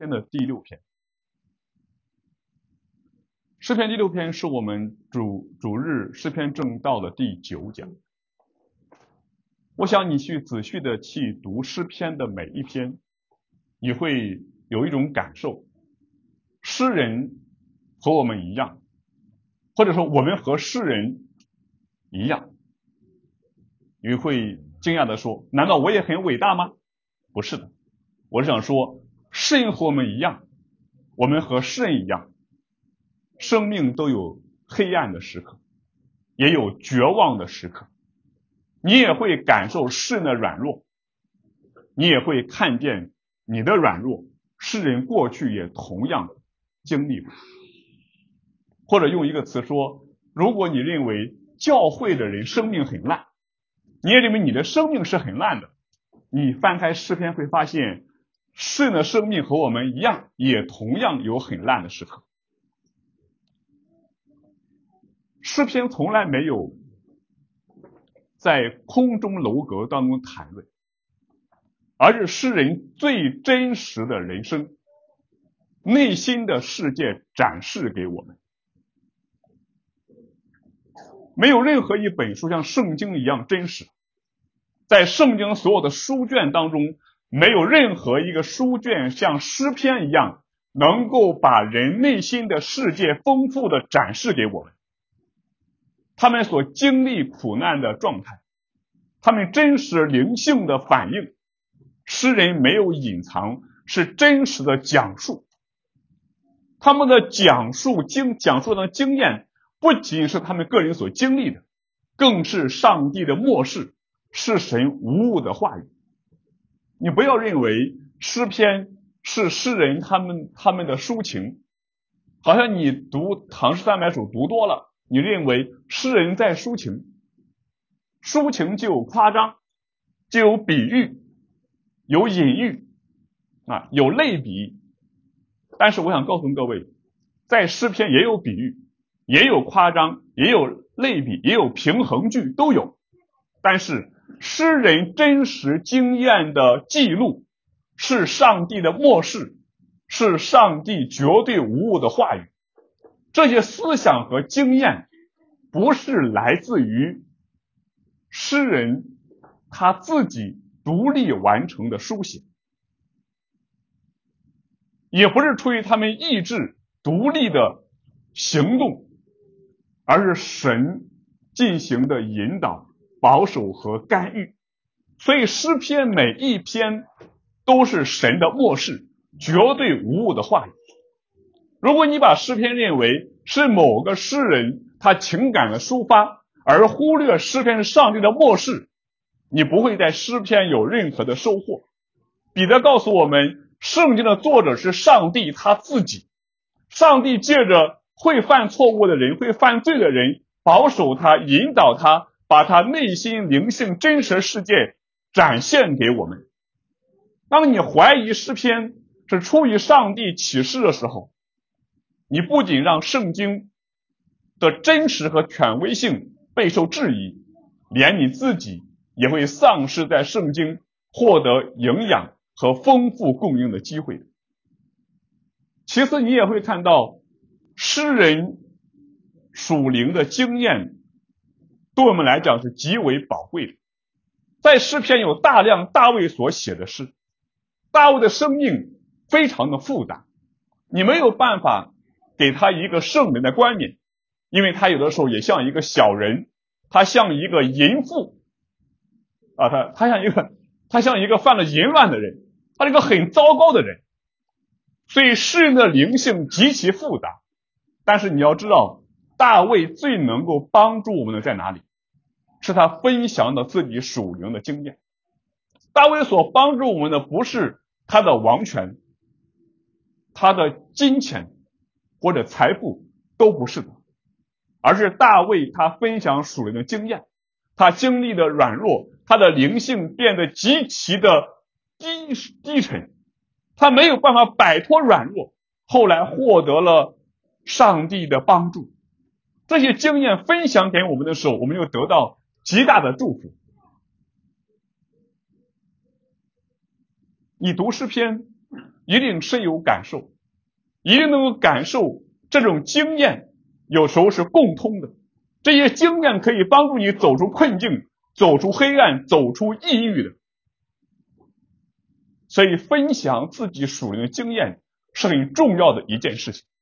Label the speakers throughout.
Speaker 1: 篇的第6篇。诗篇第6篇是我们主日诗篇正道的第9讲。我想你去仔细的去读诗篇的每一篇，你会有一种感受，诗人和我们一样，或者说我们和诗人一样。你会惊讶的说，难道我也很伟大吗？不是的，我是想说，诗人和我们一样，我们和诗人一样，生命都有黑暗的时刻，也有绝望的时刻。你也会感受诗人的软弱，你也会看见你的软弱，诗人过去也同样经历过。或者用一个词说，如果你认为教会的人生命很烂，你也认为你的生命是很烂的，你翻开诗篇会发现，诗人的生命和我们一样，也同样有很烂的时刻。诗篇从来没有在空中楼阁当中谈论，而是诗人最真实的人生，内心的世界展示给我们。没有任何一本书像圣经一样真实，在圣经所有的书卷当中，没有任何一个书卷像诗篇一样能够把人内心的世界丰富的展示给我们。他们所经历苦难的状态，他们真实灵性的反应，诗人没有隐藏，是真实的讲述。他们的讲述的经验不仅是他们个人所经历的，更是上帝的默示，是神无误的话语。你不要认为诗篇是诗人他们的抒情，好像你读唐诗300首读多了，你认为诗人在抒情。抒情就有夸张，就有比喻，有隐喻有类比。但是我想告诉各位，在诗篇也有比喻，也有夸张，也有类比，也有平衡句，都有。但是诗人真实经验的记录，是上帝的默示，是上帝绝对无误的话语。这些思想和经验不是来自于诗人他自己独立完成的书写，也不是出于他们意志独立的行动，而是神进行的引导、保守和干预。所以诗篇每一篇都是神的默示，绝对无误的话语。如果你把诗篇认为是某个诗人他情感的抒发，而忽略诗篇是上帝的默示，你不会在诗篇有任何的收获。彼得告诉我们，圣经的作者是上帝他自己，上帝借着会犯错误的人、会犯罪的人，保守他、引导他，把他内心灵性真实世界展现给我们。当你怀疑诗篇是出于上帝启示的时候，你不仅让圣经的真实和权威性备受质疑，连你自己也会丧失在圣经获得营养和丰富供应的机会。其次，你也会看到诗人属灵的经验对我们来讲是极为宝贵的。在诗篇有大量大卫所写的诗，大卫的生命非常的复杂，你没有办法给他一个圣人的冠冕，因为他有的时候也像一个小人，他像一个淫妇他像一个犯了淫乱的人，他是一个很糟糕的人。所以诗人的灵性极其复杂，但是你要知道，大卫最能够帮助我们的在哪里？是他分享的自己属灵的经验。大卫所帮助我们的不是他的王权，他的金钱或者财富，都不是的，而是大卫他分享属灵的经验，他经历的软弱，他的灵性变得极其的低沉，他没有办法摆脱软弱，后来获得了上帝的帮助。这些经验分享给我们的时候，我们就得到极大的祝福。你读诗篇， 一定深有感受，一定能够感受这种经验有时候是共通的，这些经验可以帮助你走出困境，走出黑暗，走出抑郁的。所以分享自己属灵的经验是很重要的一件事情。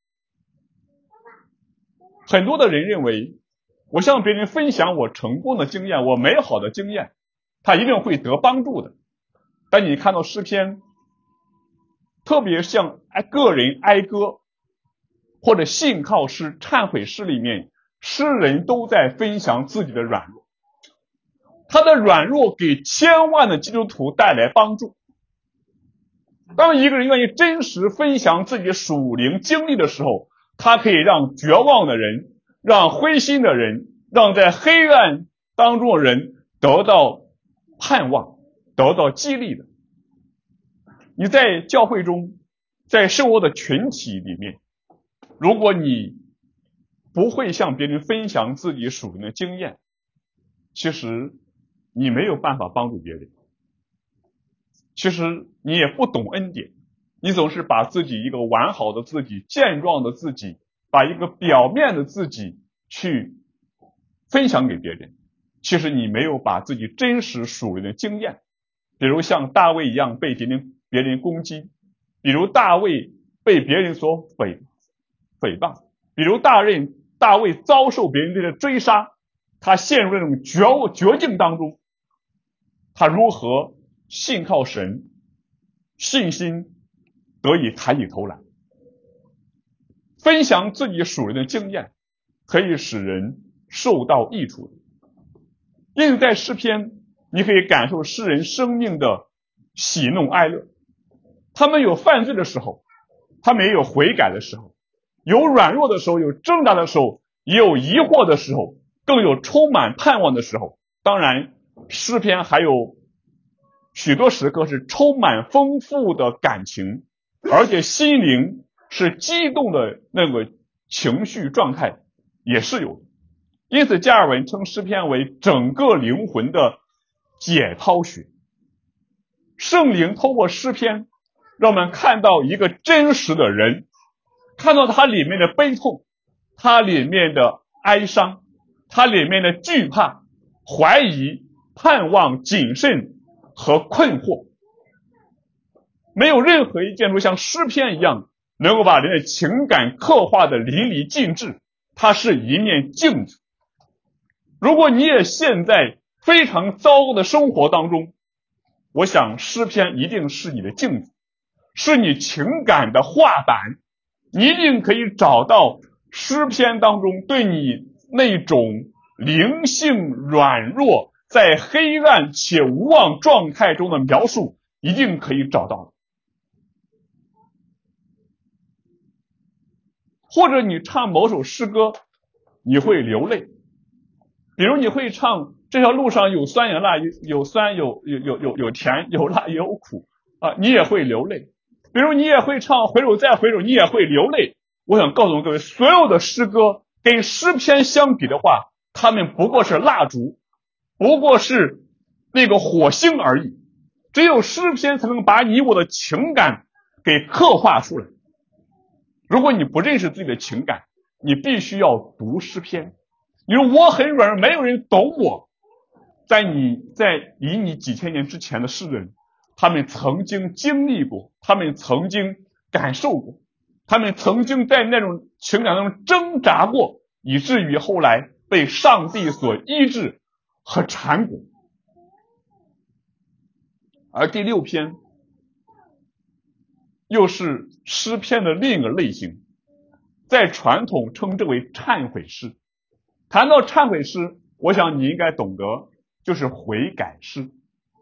Speaker 1: 很多的人认为，我向别人分享我成功的经验，我美好的经验，他一定会得帮助的。但你看到诗篇，特别像个人哀歌或者信靠诗、忏悔诗里面，诗人都在分享自己的软弱，他的软弱给千万的基督徒带来帮助。当一个人愿意真实分享自己属灵经历的时候，他可以让绝望的人，让灰心的人，让在黑暗当中的人得到盼望，得到激励的。你在教会中，在生活的群体里面，如果你不会向别人分享自己属灵的经验，其实你没有办法帮助别人。其实你也不懂恩典，你总是把自己一个完好的自己、健壮的自己，把一个表面的自己去分享给别人。其实你没有把自己真实属灵的经验，比如像大卫一样被别人攻击，比如大卫被别人所诽谤，比如大卫遭受别人的追杀，他陷入那种绝境当中，他如何信靠神，信心得以抬起头来。分享自己属灵的经验可以使人受到益处的。因此在诗篇你可以感受诗人生命的喜怒哀乐，他们有犯罪的时候，他们也有悔改的时候，有软弱的时候，有挣扎的时候，也有疑惑的时候，更有充满盼望的时候。当然诗篇还有许多时刻是充满丰富的感情，而且心灵是激动的那个情绪状态也是有的。因此加尔文称诗篇为整个灵魂的解剖学。圣灵透过诗篇让我们看到一个真实的人，看到他里面的悲痛，他里面的哀伤，他里面的惧怕、怀疑、盼望、谨慎和困惑。没有任何一件书像诗篇一样能够把人的情感刻画的淋漓尽致，它是一面镜子。如果你也陷在非常糟糕的生活当中，我想诗篇一定是你的镜子，是你情感的画板，你一定可以找到诗篇当中对你那种灵性软弱，在黑暗且无望状态中的描述，一定可以找到。或者你唱某首诗歌，你会流泪，比如你会唱这条路上有酸有辣，有酸有甜，有辣也有苦啊，你也会流泪。比如你也会唱回首再回首，你也会流泪。我想告诉各位，所有的诗歌跟诗篇相比的话，它们不过是蜡烛，不过是那个火星而已。只有诗篇才能把你我的情感给刻画出来。如果你不认识自己的情感，你必须要读诗篇。你说我很软弱，没有人懂我。在以你几千年之前的诗人，他们曾经经历过，他们曾经感受过，他们曾经在那种情感当中挣扎过，以至于后来被上帝所医治和缠裹。而第6篇又是诗篇的另一个类型，在传统称之为忏悔诗。谈到忏悔诗，我想你应该懂得，就是悔改诗。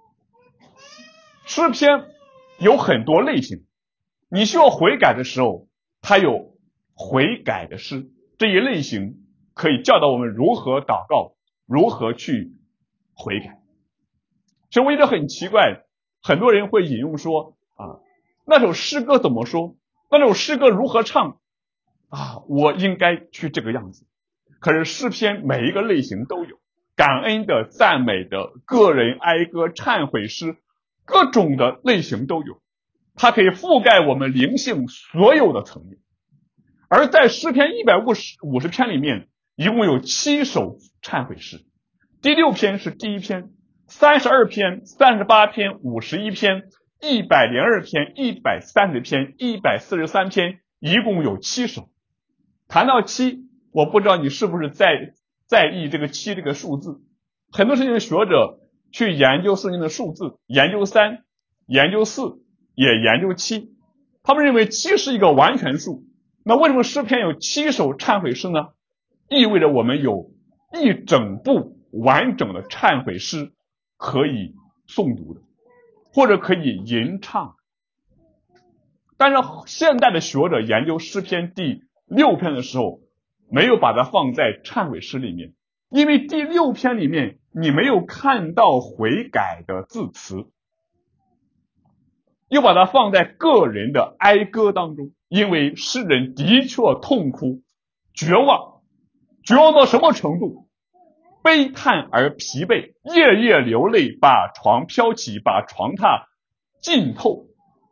Speaker 1: 诗篇有很多类型，你需要悔改的时候，它有悔改的诗。这一类型可以教导我们如何祷告，如何去悔改。其实我一直很奇怪，很多人会引用说那首诗歌怎么说，那首诗歌如何唱我应该去这个样子。可是诗篇每一个类型都有，感恩的、赞美的、个人哀歌、忏悔诗，各种的类型都有。 它可以覆盖我们灵性所有的层面。而在诗篇150篇里面，一共有7首忏悔诗。第6篇是第1篇，32篇、38篇、51篇、102篇、130篇、143篇，一共有7首。谈到7，我不知道你是不是在意这个7这个数字。很多圣经学者去研究圣经的数字，研究3，研究4，也研究7。他们认为7是一个完全数。那为什么诗篇有7首忏悔诗呢？意味着我们有一整部完整的忏悔诗可以诵读的，或者可以吟唱。但是现代的学者研究诗篇第6篇的时候，没有把它放在忏悔诗里面，因为第6篇里面你没有看到悔改的字词，又把它放在个人的哀歌当中，因为诗人的确痛哭绝望到什么程度？悲叹而疲惫，夜夜流泪，把床飘起，把床榻浸透。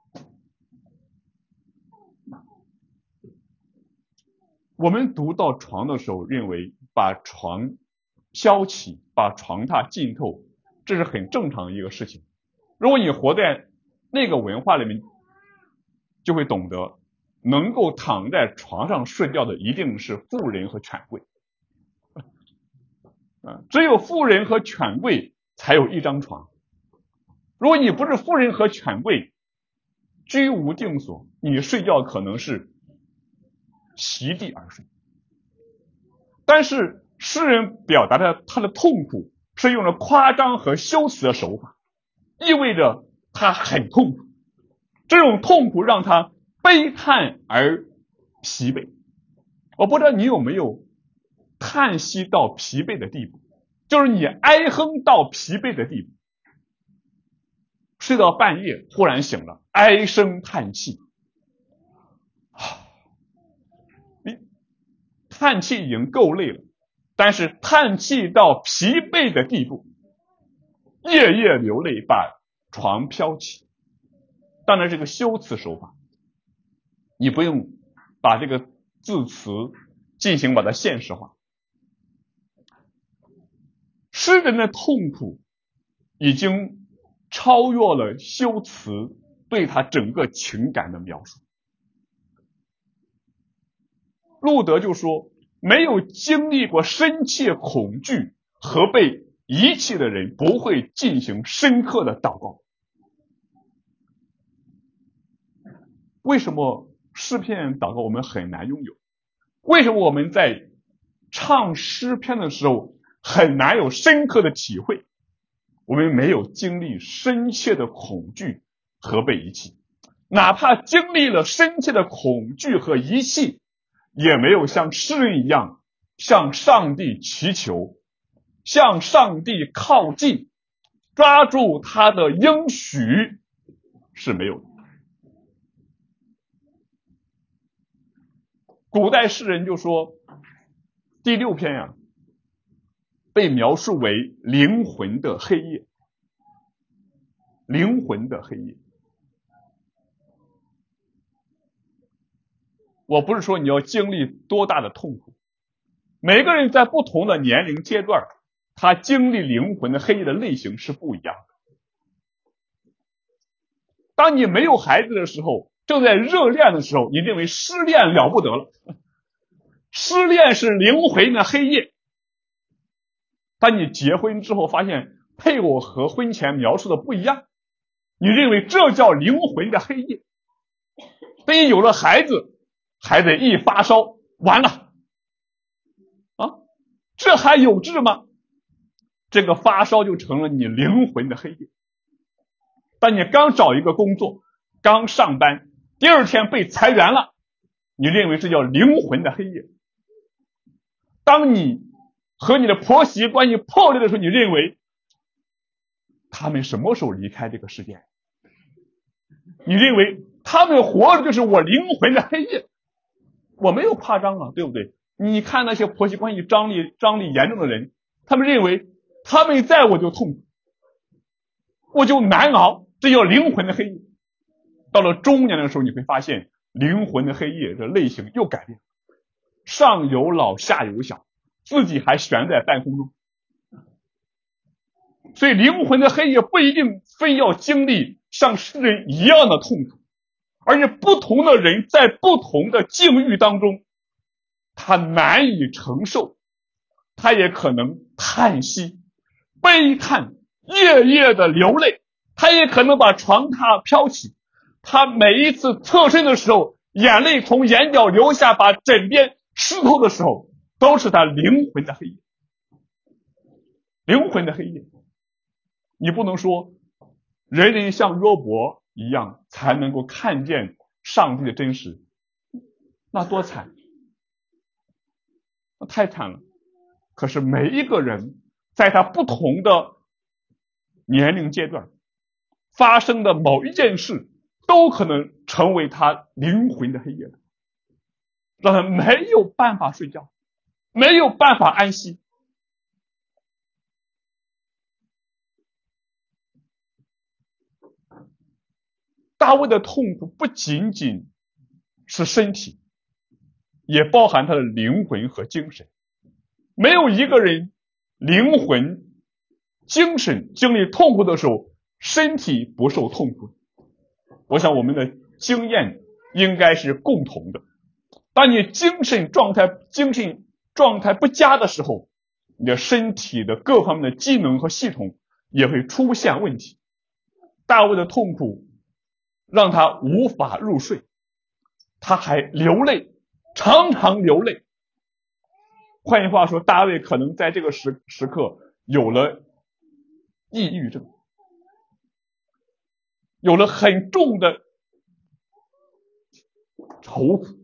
Speaker 1: 我们读到床的时候，认为把床飘起，把床榻浸透，这是很正常的一个事情。如果你活在那个文化里面，就会懂得，能够躺在床上睡觉的一定是富人和权贵。只有富人和权贵才有一张床。如果你不是富人和权贵，居无定所，你睡觉可能是席地而睡。但是诗人表达的他的痛苦是用了夸张和修辞的手法，意味着他很痛苦，这种痛苦让他悲叹而疲惫。我不知道你有没有叹息到疲惫的地步，就是你哀哼到疲惫的地步，睡到半夜忽然醒了，唉声叹气，你叹气已经够累了，但是叹气到疲惫的地步，夜夜流泪，把床飘起。当然这个修辞手法，你不用把这个字词进行把它现实化。诗人的痛苦已经超越了修辞对他整个情感的描述。路德就说，没有经历过深切恐惧和被遗弃的人不会进行深刻的祷告。为什么诗篇祷告我们很难拥有？为什么我们在唱诗篇的时候很难有深刻的体会？我们没有经历深切的恐惧和被遗弃，哪怕经历了深切的恐惧和遗弃，也没有像诗人一样向上帝祈求，向上帝靠近，抓住他的应许，是没有的。古代诗人就说，第6篇被描述为灵魂的黑夜。灵魂的黑夜。我不是说你要经历多大的痛苦，每个人在不同的年龄阶段，他经历灵魂的黑夜的类型是不一样的。当你没有孩子的时候，正在热恋的时候，你认为失恋了不得了，失恋是灵魂的黑夜。当你结婚之后，发现配偶和婚前描述的不一样，你认为这叫灵魂的黑夜。等你有了孩子，孩子一发烧，完了这还有治吗？这个发烧就成了你灵魂的黑夜。当你刚找一个工作，刚上班，第二天被裁员了，你认为这叫灵魂的黑夜。当你和你的婆媳关系破裂的时候，你认为他们什么时候离开这个世界？你认为他们活着就是我灵魂的黑夜。我没有夸张啊，对不对？你看那些婆媳关系张力严重的人，他们认为他们在我就痛苦，我就难熬，这叫灵魂的黑夜。 到了中年的时候，你会发现灵魂的黑夜这类型又改变，上有老下有小，自己还悬在半空中。所以灵魂的黑夜不一定非要经历像世人一样的痛苦，而且不同的人在不同的境遇当中，他难以承受，他也可能叹息、悲叹、夜夜的流泪，他也可能把床榻飘起，他每一次侧身的时候，眼泪从眼角流下，把枕边湿透的时候，都是他灵魂的黑夜。灵魂的黑夜，你不能说人人像约伯一样才能够看见上帝的真实，那多惨，那太惨了。可是每一个人在他不同的年龄阶段发生的某一件事，都可能成为他灵魂的黑夜，让他没有办法睡觉，没有办法安息。大卫的痛苦不仅仅是身体，也包含他的灵魂和精神。没有一个人灵魂、精神经历痛苦的时候，身体不受痛苦。我想我们的经验应该是共同的。当你精神状态不佳的时候，你的身体的各方面的机能和系统也会出现问题。大卫的痛苦让他无法入睡，他还流泪，常常流泪。换句话说，大卫可能在这个时刻有了抑郁症，有了很重的愁苦。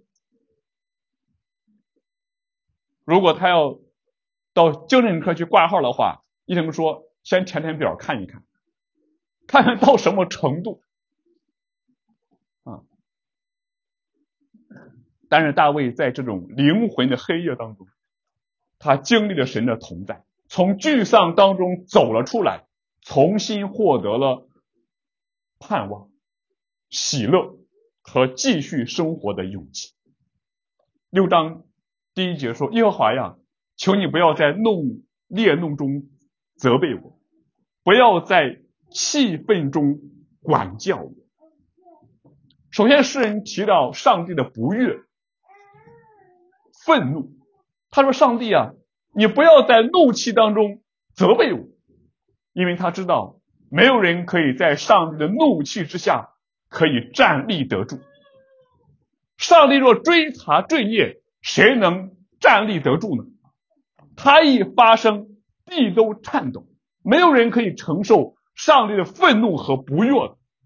Speaker 1: 如果他要到精神科去挂号的话，医生说先填填表看一看，看看到什么程度啊。但是大卫在这种灵魂的黑夜当中，他经历了神的同在，从沮丧当中走了出来，重新获得了盼望、喜乐和继续生活的勇气。6章第1节说，耶和华呀，求你不要在烈怒中责备我，不要在气愤中管教我。首先诗人提到上帝的不悦、愤怒，他说上帝啊，你不要在怒气当中责备我，因为他知道没有人可以在上帝的怒气之下可以站立得住。上帝若追查罪孽，谁能站立得住呢？他一发声，地都颤抖，没有人可以承受上帝的愤怒和不悦。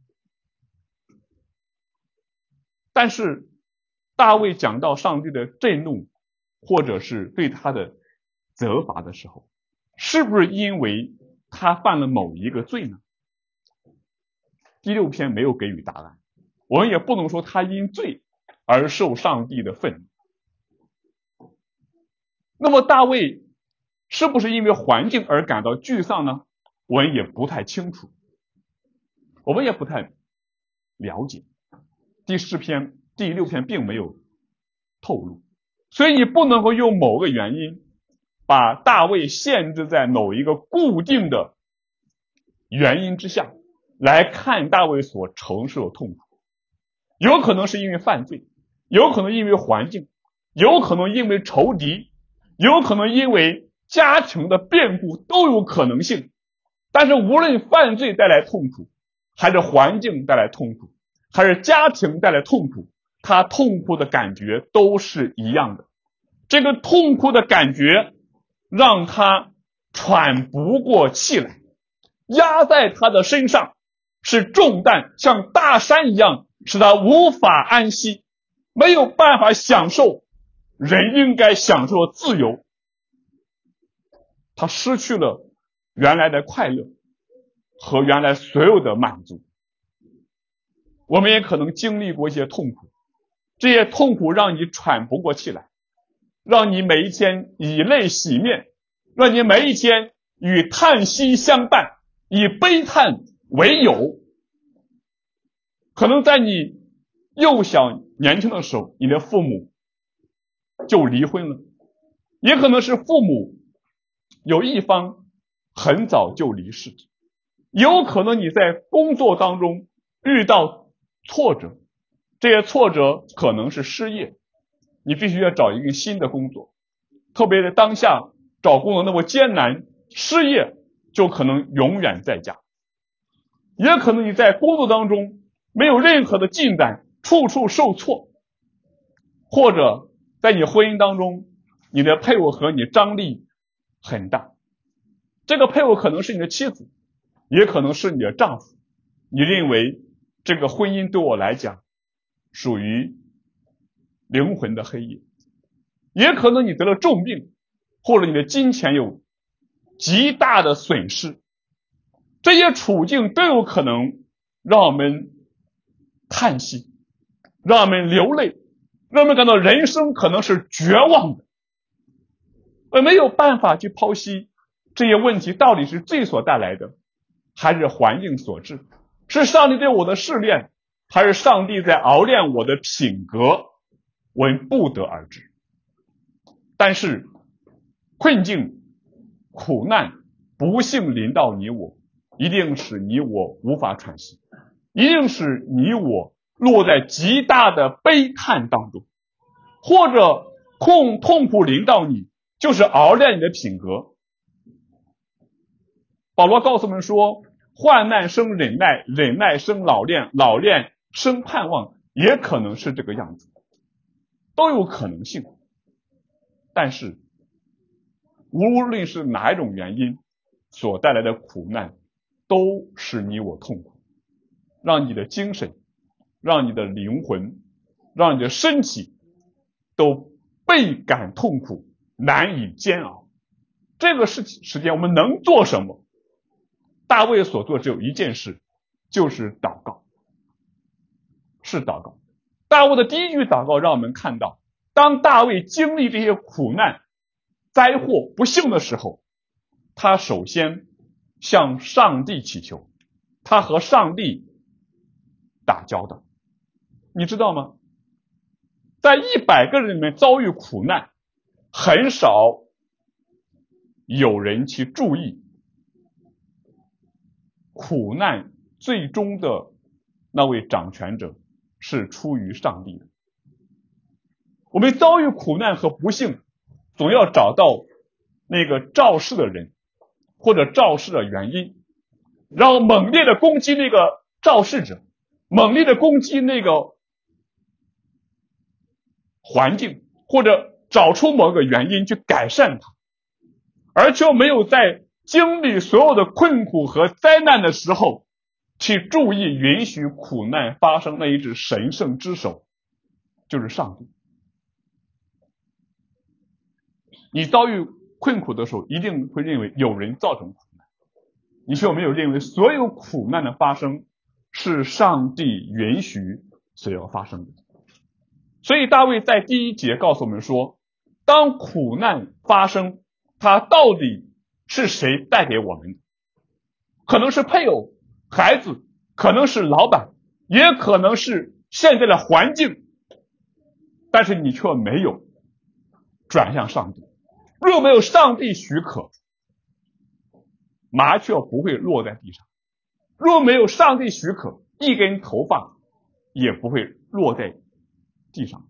Speaker 1: 但是大卫讲到上帝的震怒或者是对他的责罚的时候，是不是因为他犯了某一个罪呢？第6篇没有给予答案，我们也不能说他因罪而受上帝的愤怒。那么大卫是不是因为环境而感到沮丧呢？我们也不太清楚，我们也不太了解。第4篇、第6篇并没有透露，所以你不能够用某个原因把大卫限制在某一个固定的原因之下来看大卫所承受的痛苦。有可能是因为犯罪，有可能因为环境，有可能因为仇敌，有可能因为家庭的变故，都有可能性。但是无论犯罪带来痛苦，还是环境带来痛苦，还是家庭带来痛苦，他痛苦的感觉都是一样的。这个痛苦的感觉让他喘不过气来，压在他的身上是重担，像大山一样，使他无法安息，没有办法享受人应该享受的自由。他失去了原来的快乐和原来所有的满足。我们也可能经历过一些痛苦，这些痛苦让你喘不过气来，让你每一天以泪洗面，让你每一天与叹息相伴，以悲叹为友。 可能在你幼小年轻的时候，你的父母就离婚了，也可能是父母有一方很早就离世，有可能你在工作当中遇到挫折，这些挫折可能是失业，你必须要找一个新的工作，特别是当下找工作那么艰难，失业就可能永远在家。也可能你在工作当中没有任何的进展，处处受挫，或者在你婚姻当中，你的配偶和你张力很大，这个配偶可能是你的妻子，也可能是你的丈夫，你认为这个婚姻对我来讲属于灵魂的黑夜，也可能你得了重病，或者你的金钱有极大的损失，这些处境都有可能让我们叹息，让我们流泪，让我们感到人生可能是绝望的，而没有办法去剖析这些问题到底是罪所带来的，还是环境所致，是上帝对我的试炼，还是上帝在熬炼我的品格，我们不得而知。但是困境、苦难、不幸临到你我，一定使你我无法喘息，一定使你我落在极大的悲叹当中，或者痛苦临到你，就是熬炼你的品格。保罗告诉我们说，患难生忍耐，忍耐生老练，老练生盼望，也可能是这个样子，都有可能性。但是无论是哪一种原因所带来的苦难，都使你我痛苦，让你的精神，让你的灵魂，让你的身体都倍感痛苦，难以煎熬。这个时间我们能做什么？大卫所做只有一件事，就是祷告，是祷告。大卫的第一句祷告让我们看到，当大卫经历这些苦难、灾祸、不幸的时候，他首先向上帝祈求，他和上帝打交道。你知道吗？在100个人里面遭遇苦难，很少有人去注意苦难最终的那位掌权者是出于上帝的。我们遭遇苦难和不幸，总要找到那个肇事的人或者肇事的原因，然后猛烈的攻击那个肇事者，猛烈的攻击那个环境，或者找出某个原因去改善它，而却没有在经历所有的困苦和灾难的时候去注意允许苦难发生那一只神圣之手，就是上帝。你遭遇困苦的时候，一定会认为有人造成苦难，你却没有认为所有苦难的发生是上帝允许所要发生的。所以大卫在第1节告诉我们说，当苦难发生，它到底是谁带给我们的？可能是配偶、孩子，可能是老板，也可能是现在的环境，但是你却没有转向上帝。若没有上帝许可，麻雀不会落在地上；若没有上帝许可，一根头发也不会落在地上。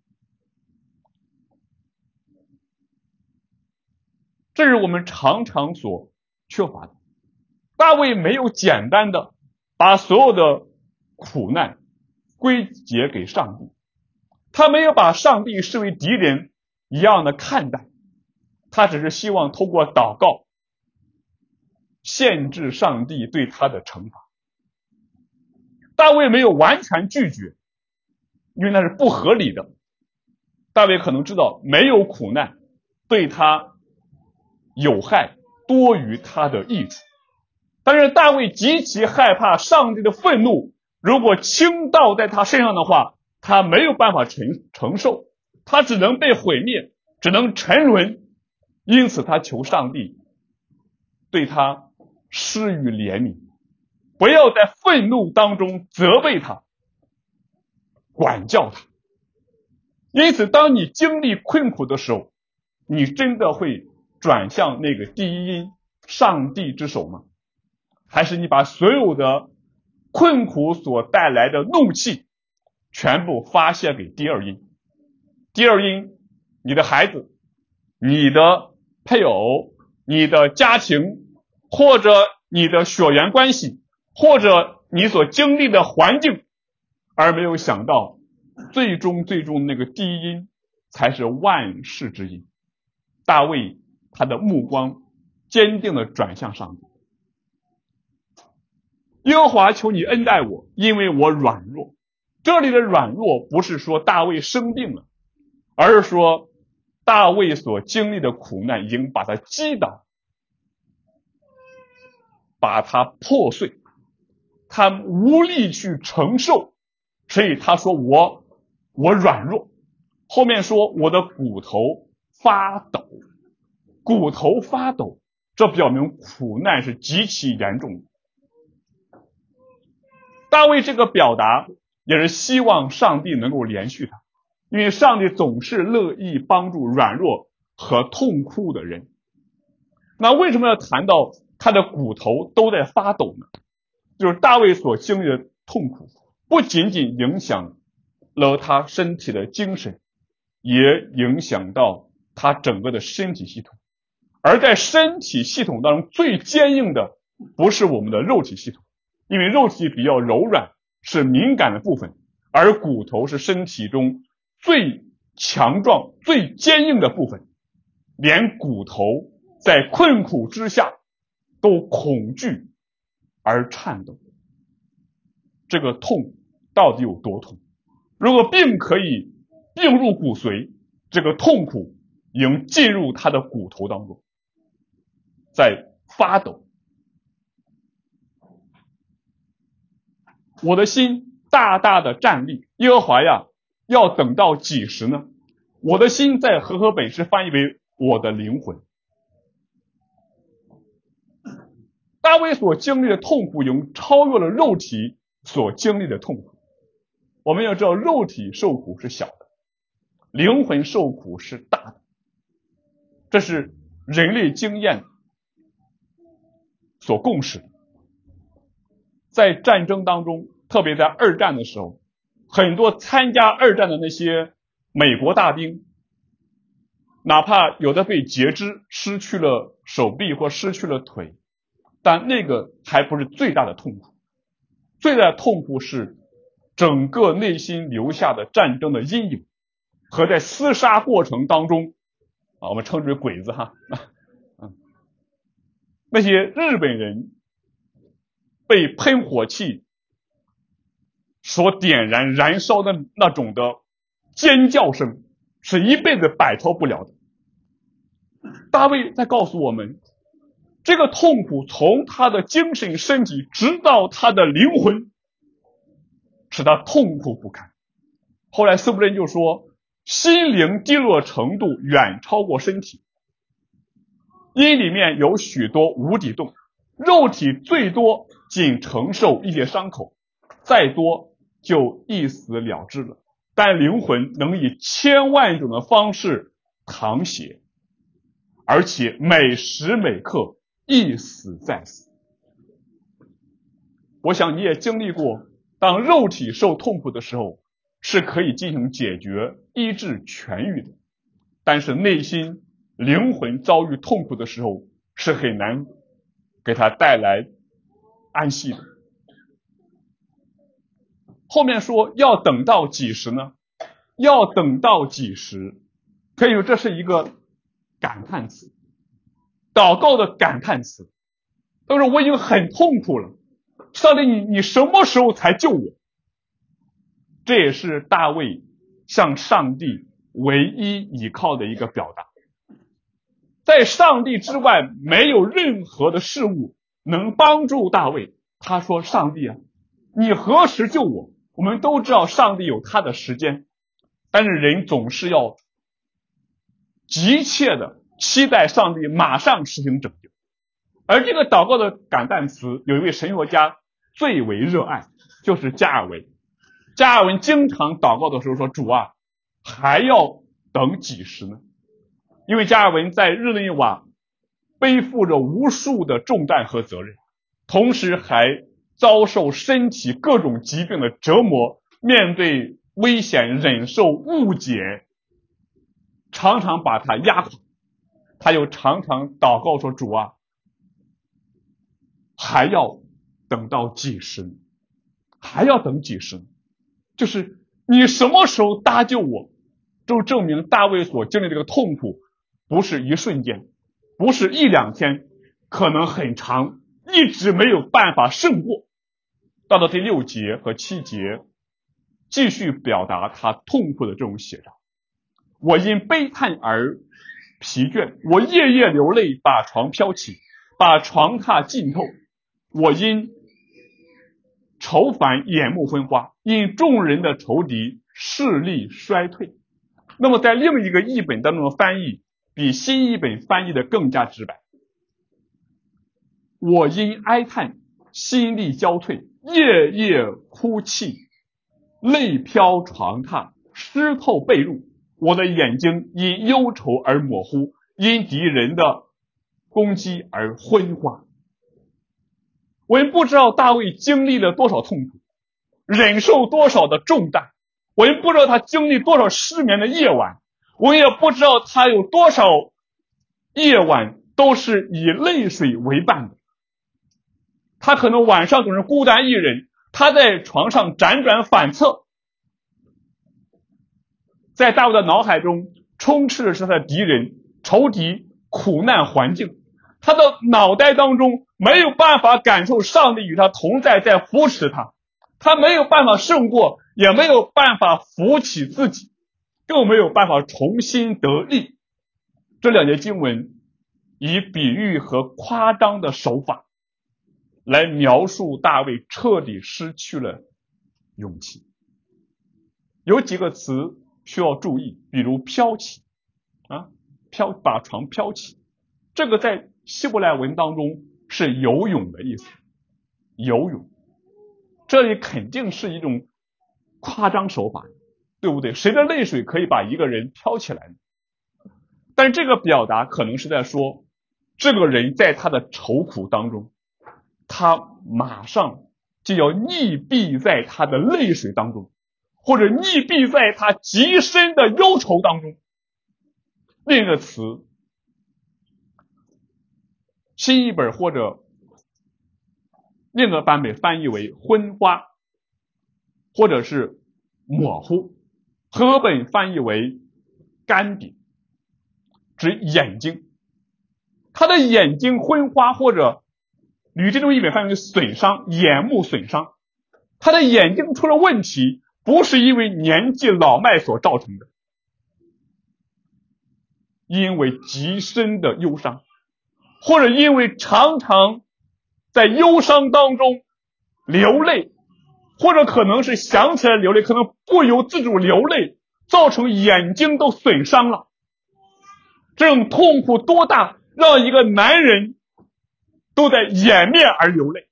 Speaker 1: 这是我们常常所缺乏的。大卫没有简单的把所有的苦难归结给上帝，他没有把上帝视为敌人一样的看待，他只是希望透过祷告限制上帝对他的惩罚。大卫没有完全拒绝，因为那是不合理的。大卫可能知道没有苦难对他有害多于他的益处，但是大卫极其害怕上帝的愤怒如果倾倒在他身上的话，他没有办法承受，他只能被毁灭，只能沉沦，因此他求上帝对他施予怜悯，不要在愤怒当中责备他， 管教他。因此当你经历困苦的时候，你真的会转向那个第一因上帝之手吗？还是你把所有的困苦所带来的怒气全部发泄给第二因？第二因，你的孩子，你的配偶，你的家庭，或者你的血缘关系，或者你所经历的环境，而没有想到最终那个第一因才是万事之因。大卫他的目光坚定地转向上帝。耶和华，求你恩待我，因为我软弱。这里的软弱不是说大卫生病了，而是说大卫所经历的苦难已经把他击倒，把他破碎，他无力去承受，所以他说我软弱。后面说我的骨头发抖，骨头发抖，这表明苦难是极其严重的。大卫这个表达也是希望上帝能够连续他，因为上帝总是乐意帮助软弱和痛苦的人。那为什么要谈到他的骨头都在发抖呢？就是大卫所经历的痛苦不仅仅影响了他身体的精神，也影响到他整个的身体系统。而在身体系统当中最坚硬的不是我们的肉体系统，因为肉体比较柔软，是敏感的部分，而骨头是身体中最强壮最坚硬的部分，连骨头在困苦之下都恐惧而颤抖。这个痛到底有多痛？如果病可以病入骨髓，这个痛苦已经进入他的骨头当中，在发抖。我的心大大的站立，耶和华呀，要等到几时呢？我的心在和合本是翻译为我的灵魂。大卫所经历的痛苦已经超越了肉体所经历的痛苦。我们要知道，肉体受苦是小的，灵魂受苦是大的，这是人类经验所共识的。在战争当中，特别在二战的时候，很多参加二战的那些美国大兵，哪怕有的被截肢，失去了手臂或失去了腿，但那个还不是最大的痛苦。最大的痛苦是整个内心留下的战争的阴影，和在厮杀过程当中我们称之为鬼子那些日本人被喷火器所点燃燃烧的那种的尖叫声，是一辈子摆脱不了的。大卫在告诉我们，这个痛苦从他的精神身体直到他的灵魂，使他痛苦不堪。后来斯布林就说，心灵低落程度远超过身体，因里面有许多无底洞，肉体最多仅承受一些伤口，再多就一死了之了，但灵魂能以千万种的方式淌血，而且每时每刻一死再死。我想你也经历过，当肉体受痛苦的时候，是可以进行解决、医治、痊愈的，但是内心灵魂遭遇痛苦的时候，是很难给他带来安息的。后面说要等到几时呢？要等到几时？可以说这是一个感叹词，祷告的感叹词。他说我已经很痛苦了，上帝你什么时候才救我？这也是大卫向上帝唯一依靠的一个表达。在上帝之外没有任何的事物能帮助大卫。他说上帝啊，你何时救我？我们都知道上帝有他的时间，但是人总是要急切的期待上帝马上实行拯救。而这个祷告的感叹词，有一位神学家最为热爱，就是加尔维。 加尔文经常祷告的时候说，主啊，还要等几时呢？因为加尔文在日内瓦背负着无数的重担和责任，同时还遭受身体各种疾病的折磨，面对危险忍受误解，常常把他压垮。他又常常祷告说，主啊，还要等到几时呢？还要等几时呢？就是你什么时候搭救我？就证明大卫所经历这个痛苦不是一瞬间，不是一两天，可能很长，一直没有办法胜过。到了第6节和7节，继续表达他痛苦的这种写照。我因悲叹而疲倦，我夜夜流泪，把床飘起，把床榻浸透。我因愁烦眼目昏花，因众人的仇敌视力衰退。那么在另一个译本当中的翻译比新译本翻译的更加直白。我因哀叹心力交瘁，夜夜哭泣，泪飘床榻，湿透被褥。我的眼睛因忧愁而模糊，因敌人的攻击而昏花。我也不知道大卫经历了多少痛苦，忍受多少的重担，我也不知道他经历多少失眠的夜晚，我也不知道他有多少夜晚都是以泪水为伴的。他可能晚上总是孤单一人，他在床上辗转反侧，在大卫的脑海中充斥的是他的敌人、仇敌、苦难环境。他的脑袋当中没有办法感受上帝与他同在，在扶持他，他没有办法胜过，也没有办法扶起自己，更没有办法重新得力。这2节经文以比喻和夸张的手法来描述大卫彻底失去了勇气。有几个词需要注意，比如飘起把床飘起，这个在希伯来文当中是游泳的意思，游泳，这里肯定是一种夸张手法，对不对？谁的泪水可以把一个人飘起来呢？但是这个表达可能是在说，这个人在他的愁苦当中，他马上就要溺毙在他的泪水当中，或者溺毙在他极深的忧愁当中。另一个词，新译本或者另一个版本翻译为昏花，或者是模糊，和本翻译为干瘪，指眼睛。他的眼睛昏花，或者吕这种译本翻译为损伤，眼目损伤。他的眼睛出了问题，不是因为年纪老迈所造成的，因为极深的忧伤，或者因为常常在忧伤当中流泪，或者可能是想起来流泪，可能不由自主流泪，造成眼睛都损伤了。这种痛苦多大，让一个男人都在掩面而流泪。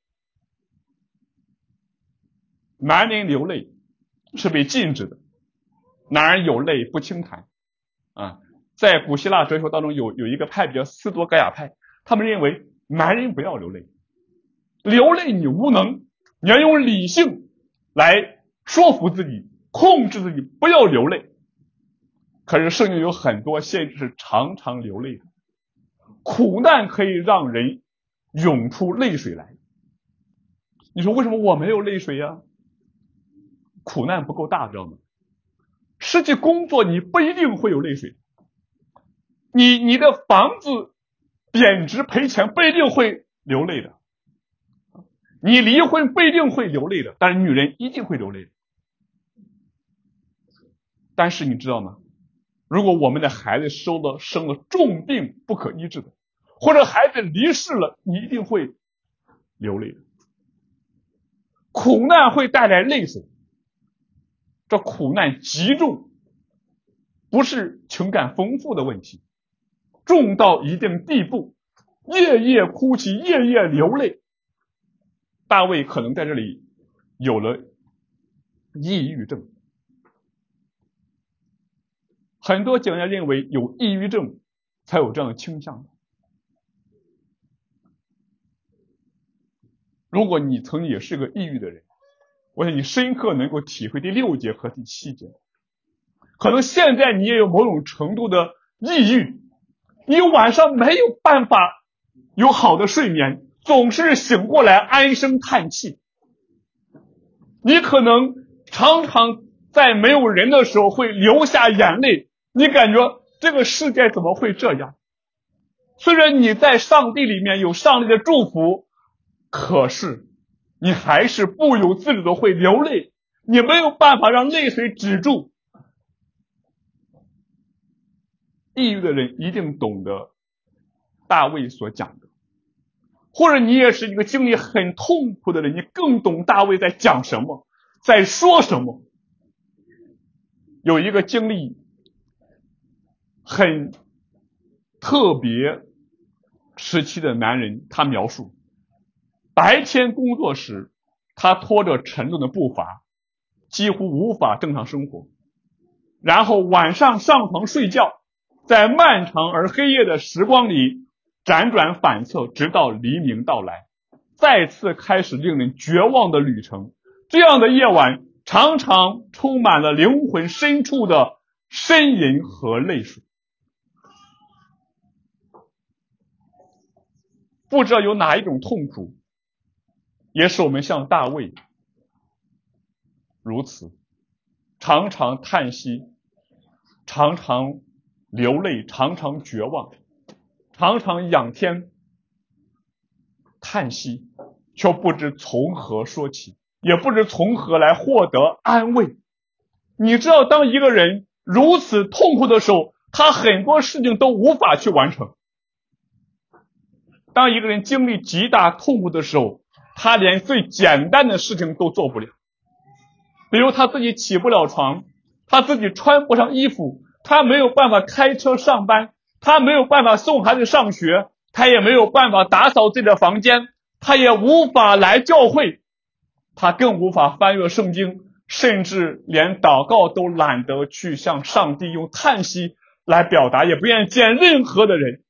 Speaker 1: 男人流泪是被禁止的，男人有泪不轻弹在古希腊哲学当中有一个派别叫斯多葛亚派，他们认为男人不要流泪，流泪你无能，你要用理性来说服自己，控制自己不要流泪。可是圣经有很多限制是常常流泪的，苦难可以让人涌出泪水来。你说为什么我没有泪水呀？苦难不够大，知道吗？失去工作你不一定会有泪水，你的房子贬值赔钱不一定会流泪的，你离婚不一定会流泪的，但是女人一定会流泪的。但是你知道吗？如果我们的孩子生了重病不可医治的，或者孩子离世了，你一定会流泪的。苦难会带来泪水，这苦难极重，不是情感丰富的问题，重到一定地步，夜夜哭泣，夜夜流泪。大卫可能在这里有了抑郁症。很多讲家认为有抑郁症才有这样的倾向。如果你曾经也是个抑郁的人，我想你深刻能够体会第6节和第7节。可能现在你也有某种程度的抑郁，你晚上没有办法有好的睡眠，总是醒过来唉声叹气。你可能常常在没有人的时候会流下眼泪，你感觉这个世界怎么会这样？虽然你在上帝里面有上帝的祝福，可是你还是不由自主的会流泪，你没有办法让泪水止住。抑郁的人一定懂得大卫所讲的，或者你也是一个经历很痛苦的人，你更懂大卫在讲什么，在说什么。有一个经历很特别时期的男人，他描述白天工作时，他拖着沉重的步伐，几乎无法正常生活，然后晚上上床睡觉，在漫长而黑夜的时光里辗转反侧，直到黎明到来，再次开始令人绝望的旅程。这样的夜晚常常充满了灵魂深处的呻吟和泪水。不知道有哪一种痛苦也使我们像大卫如此，常常叹息，常常流泪，常常绝望，常常仰天叹息，却不知从何说起，也不知从何来获得安慰。你知道，当一个人如此痛苦的时候，他很多事情都无法去完成。当一个人经历极大痛苦的时候，他连最简单的事情都做不了。比如他自己起不了床，他自己穿不上衣服，他没有办法开车上班，他没有办法送孩子上学，他也没有办法打扫自己的房间，他也无法来教会，他更无法翻阅圣经，甚至连祷告都懒得去向上帝用叹息来表达，也不愿意见任何的人。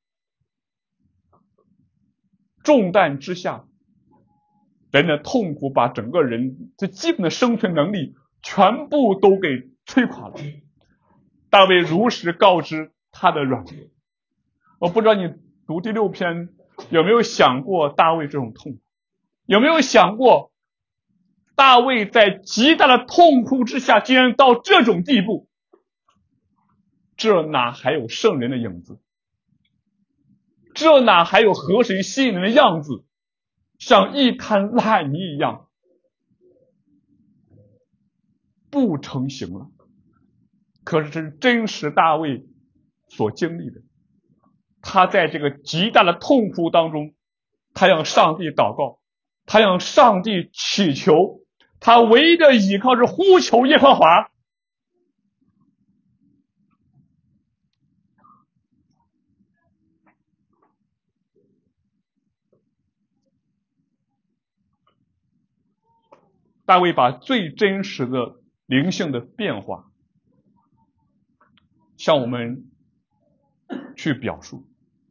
Speaker 1: 重担之下，人的痛苦把整个人最基本的生存能力全部都给摧垮了。大卫如实告知他的软弱。我不知道你读第6篇有没有想过大卫这种痛苦，有没有想过大卫在极大的痛苦之下竟然到这种地步，这哪还有圣人的影子，这哪还有合神心意人的样子，像一滩烂泥一样不成形了。可是这是真实大卫所经历的，他在这个极大的痛苦当中，他向上帝祷告，他向上帝祈求，他唯一的依靠是呼求耶和华。大卫把最真实的灵性的变化向我们去表述。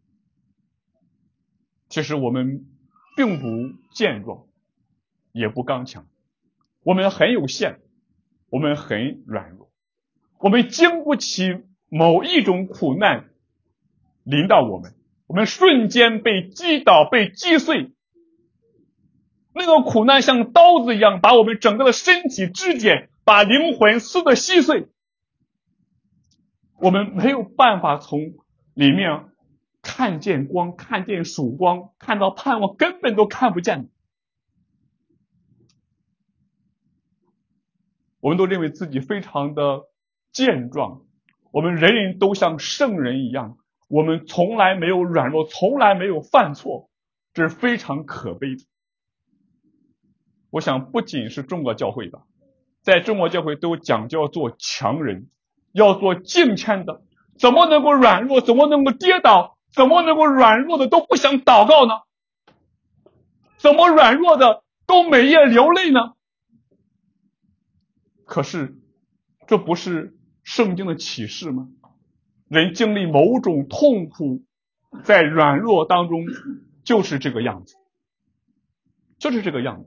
Speaker 1: 其实我们并不健壮，也不刚强，我们很有限，我们很软弱，我们经不起某一种苦难临到我们，我们瞬间被击倒，被击碎。那个苦难像刀子一样，把我们整个的身体肢解，把灵魂撕得稀碎。我们没有办法从里面看见光，看见曙光，看到盼望，根本都看不见。我们都认为自己非常的健壮，我们人人都像圣人一样，我们从来没有软弱，从来没有犯错，这是非常可悲的。我想不仅是中国教会吧，在中国教会都讲究要做强人，要做敬谦的，怎么能够软弱，怎么能够跌倒，怎么能够软弱的都不想祷告呢？怎么软弱的都每夜流泪呢？ 可是这不是圣经的启示吗？人经历某种痛苦，在软弱当中就是这个样子，就是这个样子。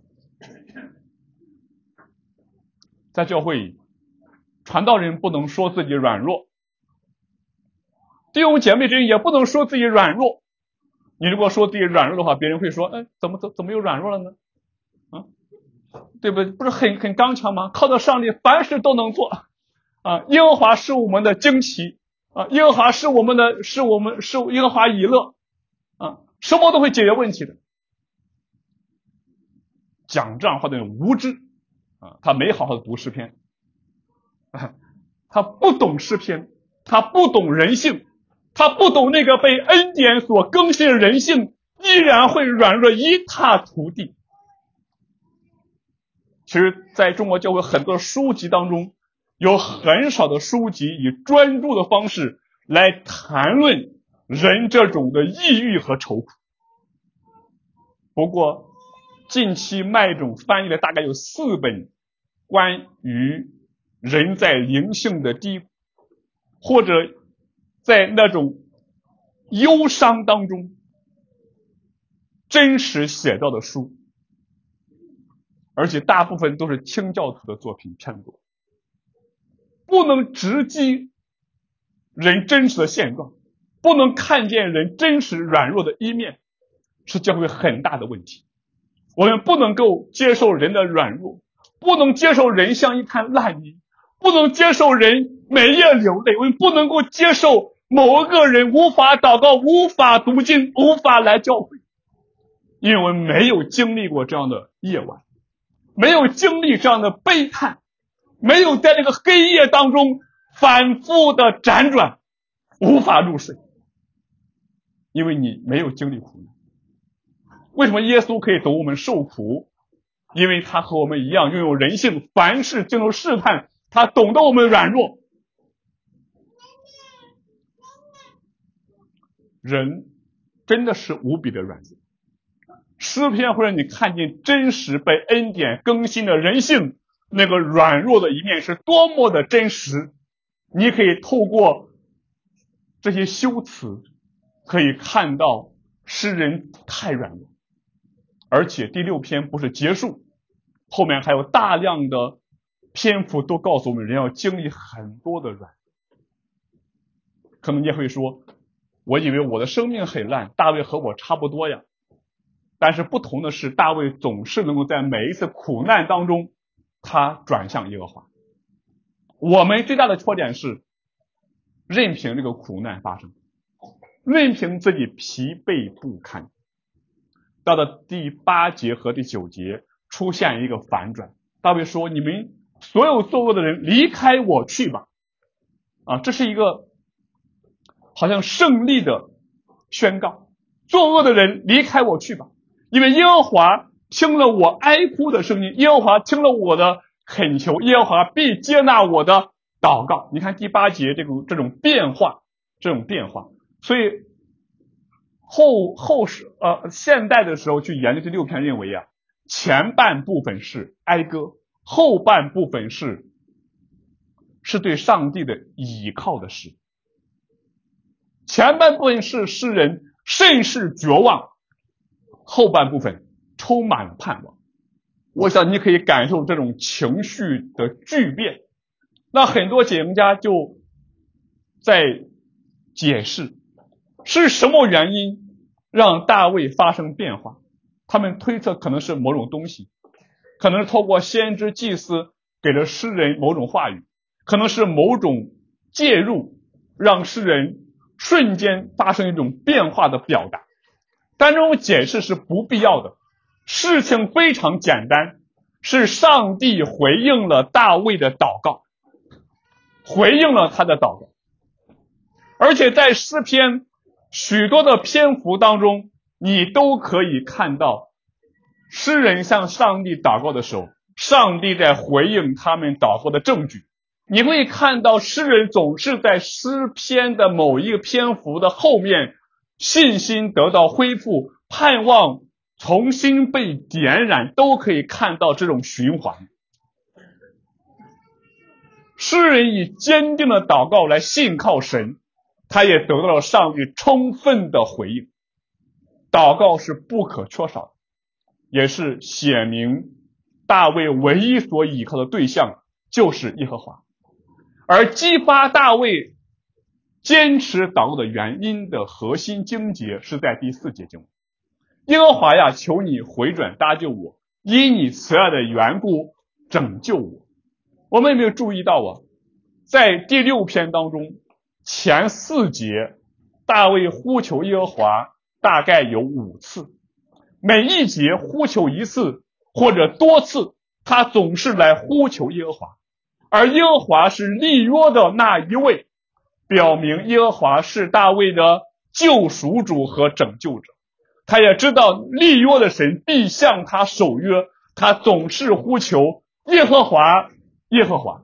Speaker 1: 在教会，传道人不能说自己软弱，弟兄姐妹之间也不能说自己软弱。你如果说自己软弱的话，别人会说，怎么又软弱了呢？对不对？不是很刚强吗？靠着上帝，凡事都能做啊！耶和华是我们的旌旗啊！耶和华是耶和华以勒啊！什么都会解决问题的。讲这样话的人无知啊！他没好好读诗篇，他不懂诗篇，他不懂人性，他不懂那个被恩典所更新的人性，依然会软弱一塌涂地。其实在中国教会很多书籍当中，有很少的书籍以专注的方式来谈论人这种的抑郁和愁苦。不过近期麦种翻译了大概有4本关于人在灵性的低谷，或者在那种忧伤当中真实写到的书，而且大部分都是清教徒的作品偏多，不能直击人真实的现状，不能看见人真实软弱的一面，是教会很大的问题。我们不能够接受人的软弱，不能接受人像一滩烂泥，不能接受人每夜流泪，我们不能够接受某个人无法祷告，无法读经，无法来教会，因为我们没有经历过这样的夜晚，没有经历这样的悲叹，没有在这个黑夜当中反复的辗转，无法入睡，因为你没有经历苦难。为什么耶稣可以懂我们受苦？因为他和我们一样拥有人性，凡事经受试探，他懂得我们软弱。人真的是无比的软弱，诗篇会让你看见真实被恩典更新的人性，那个软弱的一面是多么的真实。你可以透过这些修辞可以看到诗人太软弱。而且第6篇不是结束，后面还有大量的篇幅都告诉我们人要经历很多的软弱。可能你也会说，我以为我的生命很烂，大卫和我差不多呀。但是不同的是，大卫总是能够在每一次苦难当中他转向耶和华。我们最大的缺点是任凭这个苦难发生，任凭自己疲惫不堪。到了第8节和第9节出现一个反转，大卫说，你们所有作恶的人离开我去吧。这是一个好像胜利的宣告，作恶的人离开我去吧，因为耶和华听了我哀哭的声音，耶和华听了我的恳求，耶和华必接纳我的祷告。你看第8节这种变化，所以现代的时候去研究这6篇，认为前半部分是哀歌，后半部分是对上帝的倚靠的诗。前半部分是诗人甚是绝望，后半部分充满了盼望。我想你可以感受这种情绪的巨变。那很多解经家就在解释是什么原因让大卫发生变化。他们推测可能是某种东西，可能是透过先知祭司给了诗人某种话语，可能是某种介入让诗人瞬间发生一种变化的表达。但这种解释是不必要的，事情非常简单，是上帝回应了大卫的祷告，回应了他的祷告。而且在诗篇许多的篇幅当中，你都可以看到诗人向上帝祷告的时候，上帝在回应他们祷告的证据。你会看到诗人总是在诗篇的某一个篇幅的后面，信心得到恢复，盼望重新被点燃，都可以看到这种循环。 诗人以坚定的祷告来信靠神，他也得到了上帝充分的回应。祷告是不可缺少的，也是显明大卫唯一所倚靠的对象就是耶和华。而激发大卫坚持祷告的原因的核心经节是在第4节经文。耶和华呀，求你回转搭救我，因你慈爱的缘故拯救我。我们有没有注意到啊，在第6篇当中前4节大卫呼求耶和华大概有5次，每一节呼求1次或者多次，他总是来呼求耶和华。而耶和华是立约的那一位，表明耶和华是大卫的救赎主和拯救者。他也知道立约的神必向他守约，他总是呼求耶和华，耶和华。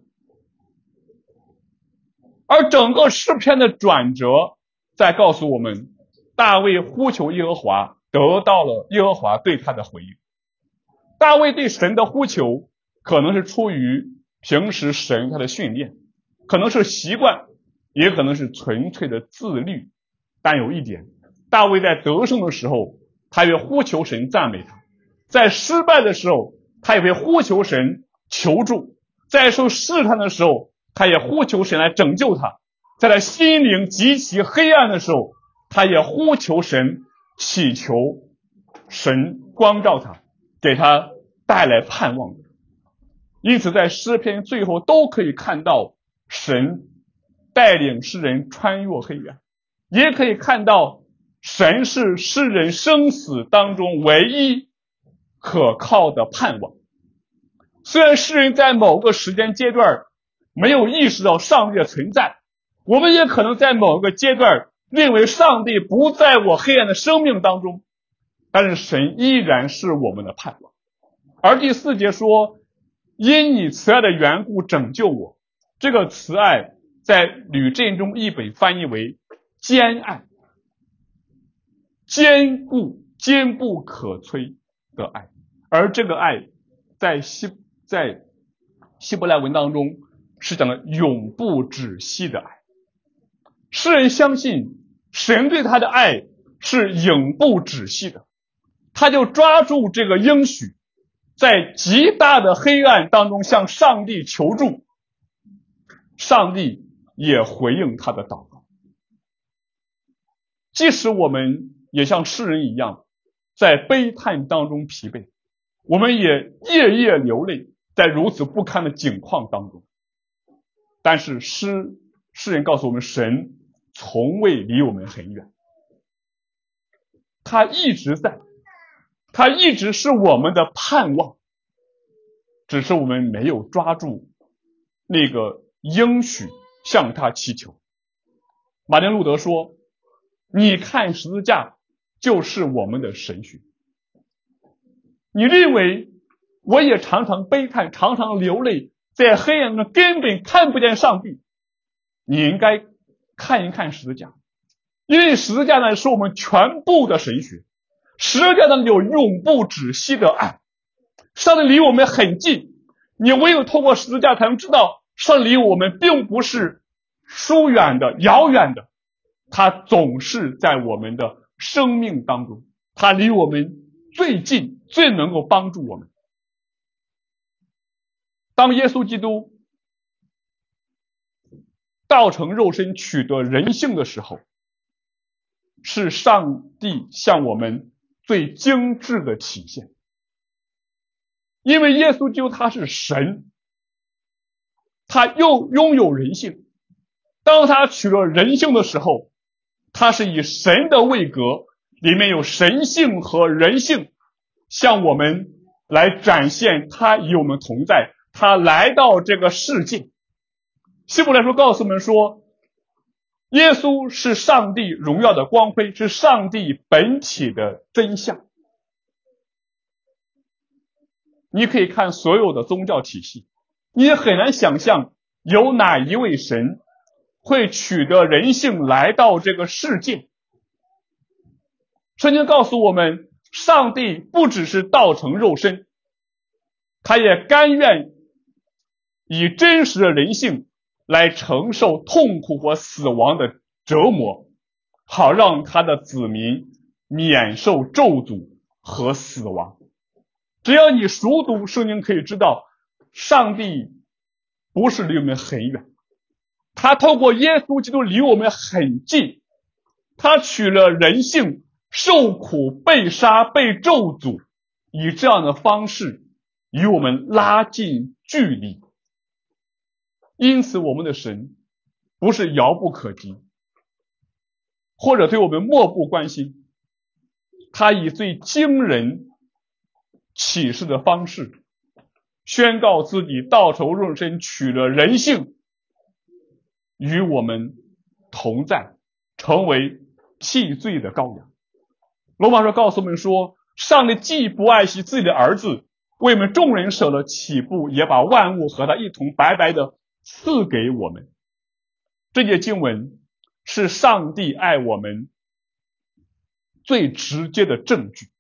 Speaker 1: 而整个诗篇的转折在告诉我们，大卫呼求耶和华，得到了耶和华对他的回应。大卫对神的呼求可能是出于平时神他的训练，可能是习惯，也可能是纯粹的自律。但有一点，大卫在得胜的时候他也呼求神赞美他，在失败的时候他也会呼求神求助，在受试探的时候他也呼求神来拯救他，在他心灵极其黑暗的时候他也呼求神，祈求神光照他，给他带来盼望。因此在诗篇最后都可以看到神带领诗人穿越黑暗，也可以看到神是诗人生死当中唯一可靠的盼望。虽然诗人在某个时间阶段没有意识到上帝的存在，我们也可能在某个阶段认为上帝不在我黑暗的生命当中，但是神依然是我们的盼望。而第4节说，因你慈爱的缘故拯救我，这个慈爱在吕振中译本翻译为坚爱，坚固坚不可摧的爱。而这个爱在希伯来文当中是讲的永不止息的爱。诗人相信神对他的爱是永不止息的，他就抓住这个应许，在极大的黑暗当中向上帝求助，上帝也回应他的祷告。即使我们也像诗人一样在悲叹当中疲惫，我们也夜夜流泪，在如此不堪的境况当中，但是诗人告诉我们，神从未离我们很远，他一直在，他一直是我们的盼望，只是我们没有抓住那个应许向他祈求。马丁路德说，你看十字架就是我们的神学。你认为我也常常悲叹，常常流泪，在黑暗中根本看不见上帝，你应该看一看十字架，因为十字架呢是我们全部的神学，十字架呢有永不止息的爱，上帝离我们很近，你唯有透过十字架才能知道上帝离我们并不是疏远的遥远的，他总是在我们的生命当中，他离我们最近，最能够帮助我们。当耶稣基督道成肉身取得人性的时候，是上帝向我们最精致的体现。因为耶稣基督他是神，他又拥有人性，当他取了人性的时候，他是以神的位格，里面有神性和人性，向我们来展现他与我们同在，他来到这个世界。希伯来书告诉我们说，耶稣是上帝荣耀的光辉，是上帝本体的真相。你可以看所有的宗教体系，你也很难想象有哪一位神会取得人性来到这个世界。圣经告诉我们，上帝不只是道成肉身，他也甘愿以真实的人性来承受痛苦和死亡的折磨，好让他的子民免受咒诅和死亡。只要你熟读圣经，可以知道上帝不是离我们很远，他透过耶稣基督离我们很近，他取了人性，受苦、被杀、被咒诅，以这样的方式与我们拉近距离。因此我们的神不是遥不可及，或者对我们漠不关心，他以最惊人启示的方式宣告自己道成肉身，取了人性，与我们同在，成为替罪的羔羊。罗马书告诉我们说，上帝既不爱惜自己的儿子，为我们众人舍了，岂不也把万物和他一同白白的赐给我们？这节经文是上帝爱我们最直接的证据。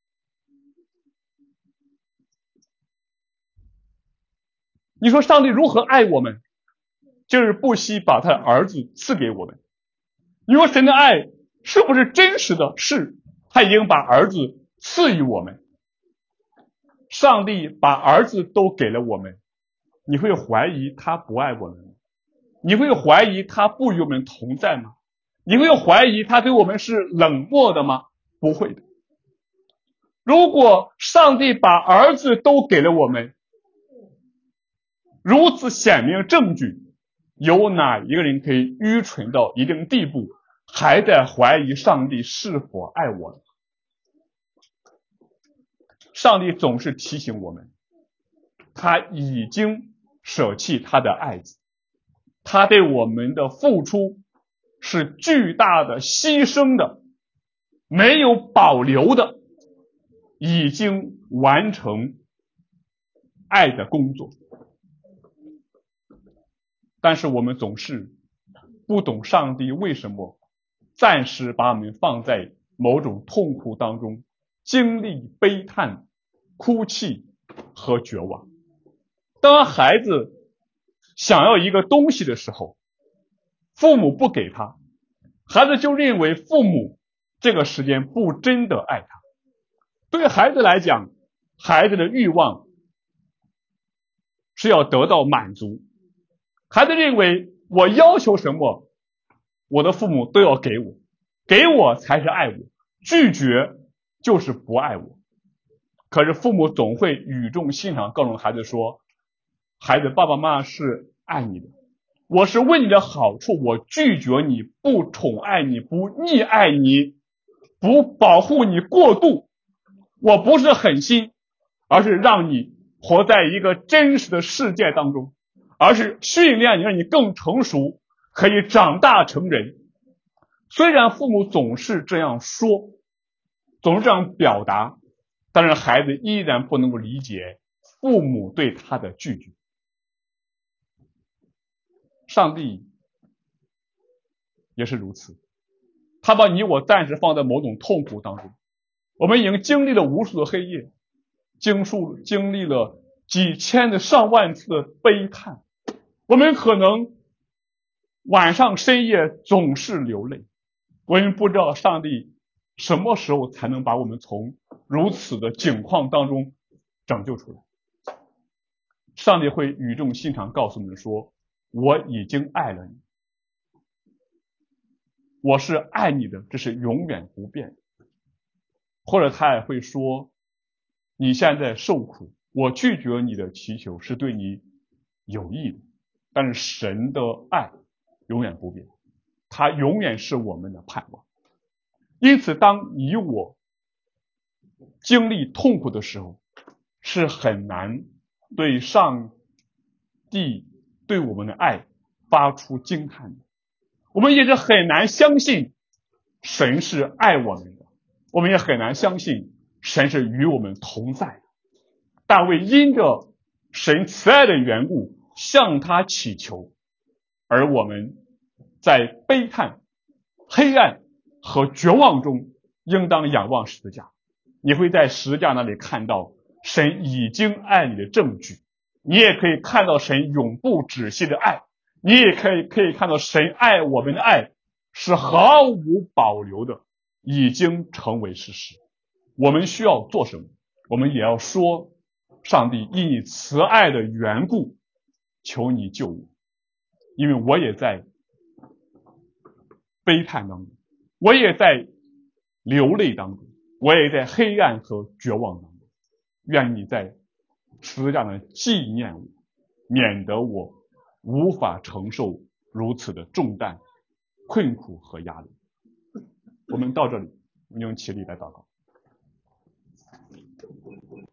Speaker 1: 你说上帝如何爱我们？就是不惜把他的儿子赐给我们。你说神的爱是不是真实的？是，他已经把儿子赐予我们。上帝把儿子都给了我们，你会怀疑他不爱我们吗？你会怀疑他不与我们同在吗？你会怀疑他对我们是冷漠的吗？不会的。如果上帝把儿子都给了我们，如此显明证据，有哪一个人可以愚蠢到一定地步，还在怀疑上帝是否爱我呢？上帝总是提醒我们，他已经舍弃他的爱子，他对我们的付出是巨大的、牺牲的、没有保留的，已经完成爱的工作。但是我们总是不懂上帝为什么暂时把我们放在某种痛苦当中，经历悲叹、哭泣和绝望。当孩子想要一个东西的时候，父母不给他，孩子就认为父母这个时间不真的爱他。对孩子来讲，孩子的欲望是要得到满足，孩子认为我要求什么，我的父母都要给我，给我才是爱我，拒绝就是不爱我。可是父母总会语重心长告诉孩子说，孩子，爸爸妈妈是爱你的，我是为你的好处，我拒绝你，不宠爱你，不溺爱你，不保护你过度，我不是狠心，而是让你活在一个真实的世界当中，而是训练你，让你更成熟，可以长大成人。虽然父母总是这样说，总是这样表达，但是孩子依然不能够理解父母对他的拒绝。上帝也是如此，他把你我暂时放在某种痛苦当中，我们已经经历了无数的黑夜，经历了几千的上万次的悲叹，我们可能晚上深夜总是流泪，我们不知道上帝什么时候才能把我们从如此的境况当中拯救出来。上帝会语重心长告诉我们说，我已经爱了你，我是爱你的，这是永远不变的。或者他也会说，你现在受苦，我拒绝你的祈求是对你有益的，但是神的爱永远不变，他永远是我们的盼望。因此当你我经历痛苦的时候，是很难对上帝对我们的爱发出惊叹的。我们也是很难相信神是爱我们的，我们也很难相信神是与我们同在的。大卫因着神慈爱的缘故向他祈求，而我们在悲叹、黑暗和绝望中应当仰望十字架。你会在十字架那里看到神已经爱你的证据， 你也可以看到神永不止息的爱，你也可以看到神爱我们的爱是毫无保留的，已经成为事实。我们需要做什么？我们也要说，上帝因你慈爱的缘故，求你救我，因为我也在悲叹当中，我也在流泪当中，我也在黑暗和绝望当中。愿你在十字架上纪念我，免得我无法承受如此的重担、困苦和压力。我们到这里，我们用起立来祷告。